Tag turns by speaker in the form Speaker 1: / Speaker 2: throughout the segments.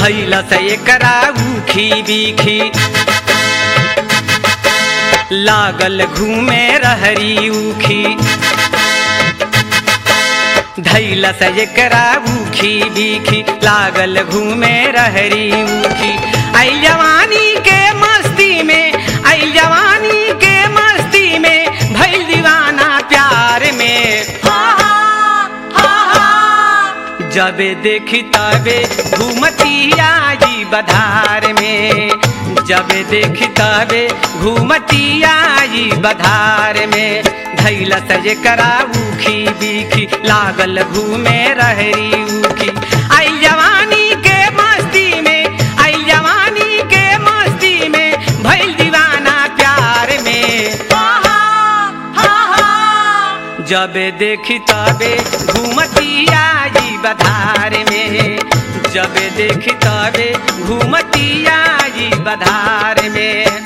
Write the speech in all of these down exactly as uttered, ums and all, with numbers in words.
Speaker 1: धैला से एकरा उखी बीखी लागल घूमे रहरी उखी धैला से एकरा उखी बीखी लागल घूमे रहरी उखी आई जवानी के मस्ती में आई जवानी के मस्ती में भइल दीवाना प्यार में जबे देखी तबे घूमती आई बधार में जबे देखी तबे घूमती आई बधार में धैला सजे करा उखी बीखी लागल घूमे रहरी उखी आई जवानी के मस्ती में आई जवानी के मस्ती में भइल दीवाना प्यार में जबे देखी तबे घूमती आई बधार में जबे देखी तबे घूमती आई बधार में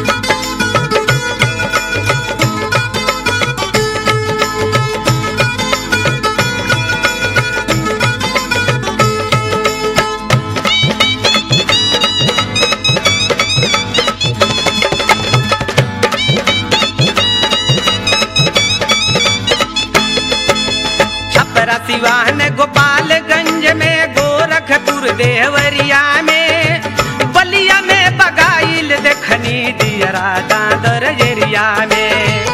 Speaker 1: सिवान गोपालगंज में गोरखपुर देवरिया में बलिया में बगाइल देखनी दियरा दादर एरिया में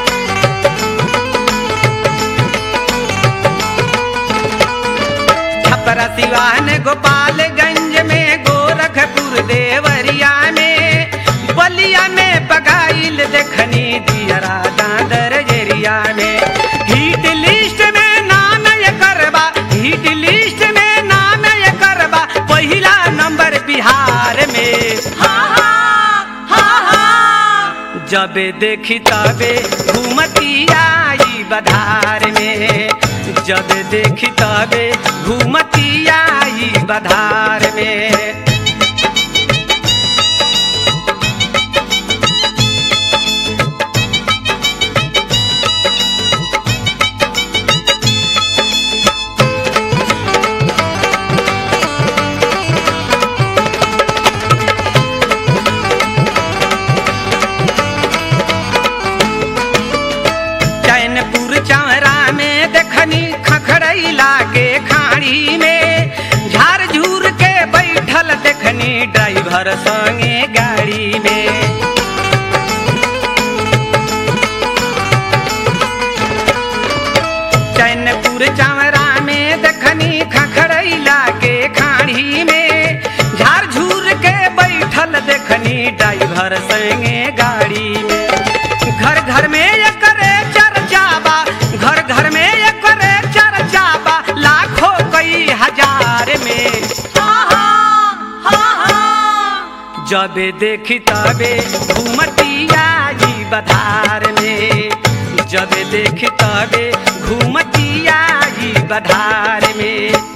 Speaker 1: छपरा सिवान गोपालगंज में गोरखपुर देवरिया में बलिया में बगाइल देखनी दियरा दादर एरिया में हिट लिस्ट में हिट लिस्ट में नाम ये करबा पहिला नंबर बिहार में जबे देखी तबे घूमती आई बधार में जबे देखी तबे घूमती आई बधार में लागे खाड़ी में झार झूर के बैठल देखनी ड्राइवर संगे गाड़ी में चैनपुर चावरा में देखनी खखड़ैला के खाड़ी में झार झूर के बैठल देखनी ड्राइवर संगे गाड़ी में घर घर में ये करे चर्चा बा घर घर में ये करे चर्चा बा लाखों कई हजार में जबे देखी तबे घूमती आई बधार में जबे देखी तबे घूमती आई बधार में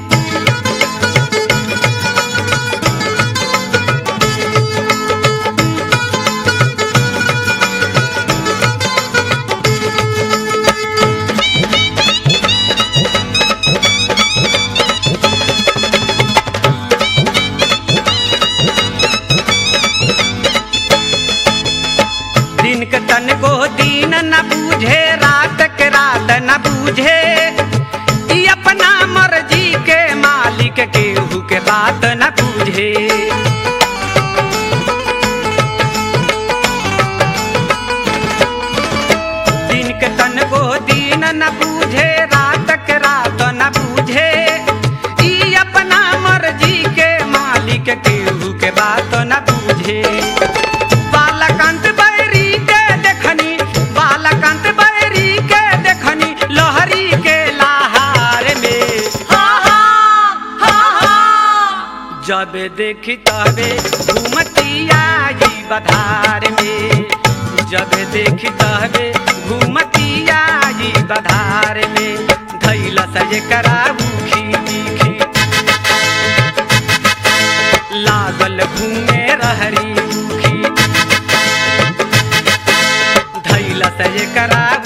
Speaker 1: तन को दिन न बूझे रात के रात न बूझे ई अपना मर्जी के मालिक केहू के बात न बूझे दिन के तन को दिन न बूझे रात के रात न बूझे ई अपना मर्जी के मालिक केहू के बात न बूझे बालकांत लहरी के लहार में जबे देखी तबे घूमती आई बधार में जबे देखी तबे घूमती आई बधार में धैला सजे करा उखी बीखी लागल घूमे रहरी उखी धैला सजे करा